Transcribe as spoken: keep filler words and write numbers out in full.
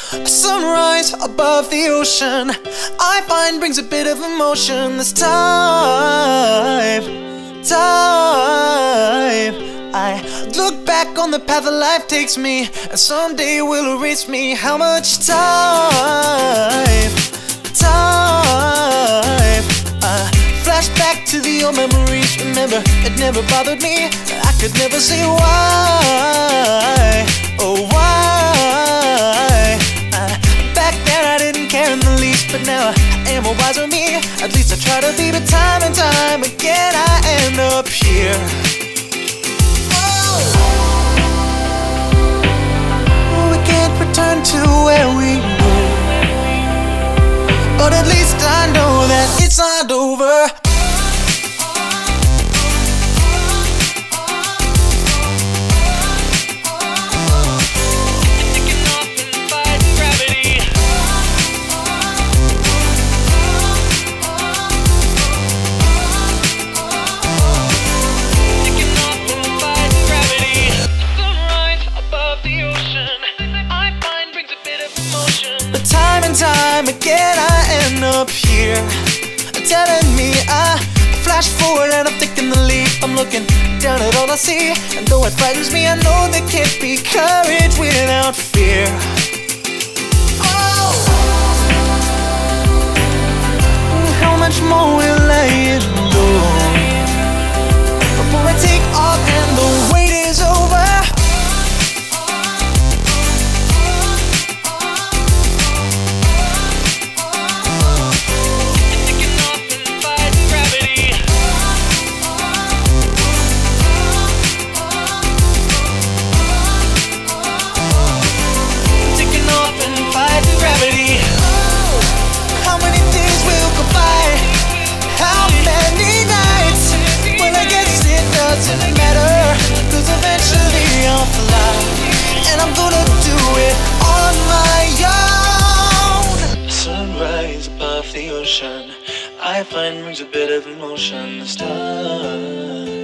A sunrise above the ocean, I find brings a bit of emotion. This time, time I look back on the path that life takes me, and someday will erase me. How much time, time I flash back to the old memories. Remember, it never bothered me. I could never say why, oh why. I, back then I didn't care in the least, but now I am a wiser me. At least I try to be, but time and time again I end up here. Oh, we can't return to where we were, but at least I know that it's not over. But time and time again I end up here, telling me I flash forward and I'm taking the leap. I'm looking down at all I see, and though it frightens me, I know there can't be courage without fear. Oh, how much more will I endure before I take off and the wait is over? Doesn't matter, cause eventually I'll fly, and I'm gonna do it on my own. Sunrise above the ocean, I find brings a bit of emotion this time.